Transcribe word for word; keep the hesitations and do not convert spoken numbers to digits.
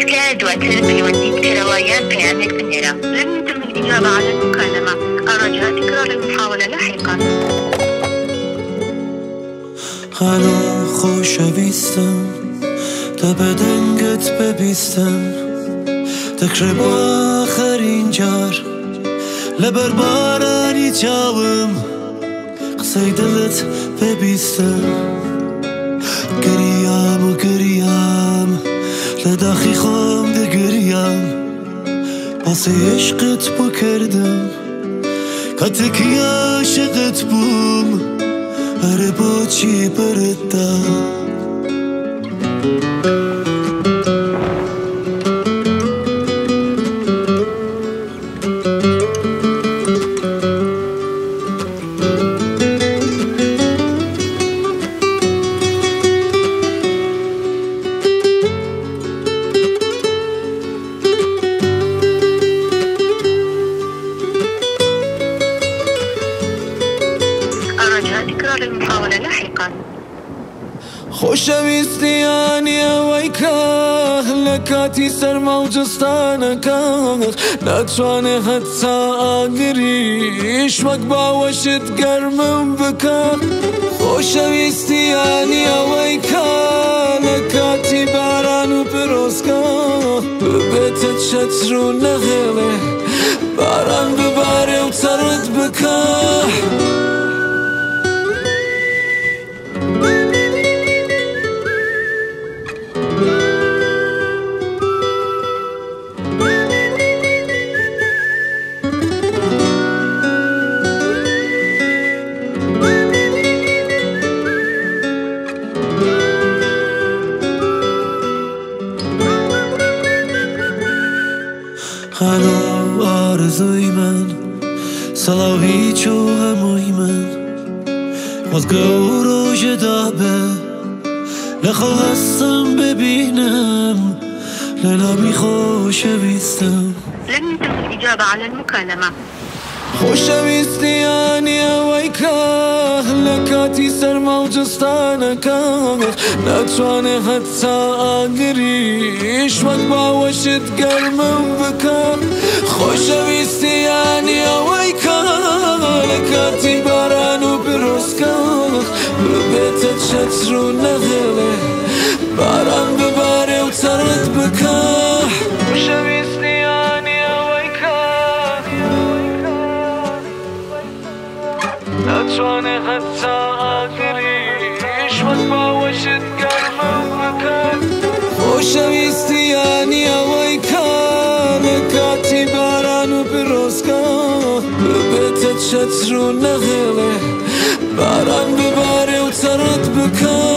کە دواتر پەیوەندی بکەرەوەیان پەیامێک بنێرە. لن يتم الإجابة على المكالمة. أرجى تكرار المحاولة لاحقا. هلا خوشەویستم تا بەدەنگت ببیستم دەکرێ بۆ ئاخەرین جار لەبەر بارانی چاوم قسەی دڵت ببیستم گریام و گریام لە داخی خۆم دەگریام باسی عشقت بۆ کردم کاتێکی عاشقت بووم هەرێ بۆچی بەرەتدا تكرار المحاولة لاحقا. خۆشەویستیانی ئەوەی کە لە کاتی سەرما و جستانەکە ناتوانێ هەتا ئاگریش وەک باوەشت گەرمم بکە خۆشەویستیانی ئەوەی کە لە کاتی باران و پرۆسکە ببێتە چەتر و نەغێڵێ باران ببارێ و چەڕت بکە هەلو ئارزووی من سەڵاو هیچ و هەمووی من وەزگە و ڕۆژەدا بێ لەخۆ هەستم ببینم لە نامی خۆشەویستم. لن يتم الإجابة على المكالمة. خۆشەویستیانی ئەوەی کە لە کاتی سەرما و جستانەکە ناتوانێ هەتا ئاگریش وەک باوەشت گەرمم بکە خۆشەویستیانی ئەوەی کە لە کاتی باران و پرۆسکە ببێتە چەتر و نەغێڵێ باران ببارێ و چەڕت بکە خۆشەویستیانی ئەوەی کە ناتوانێ هەتا ئاگریش وەک باوەشت گەرمم بکە خۆشەویستیانی ئەوەی کە لە کاتی باران و پرۆسکە ببێتە چەتر و نەغێڵێ باران ببارێ و چەڕت بکە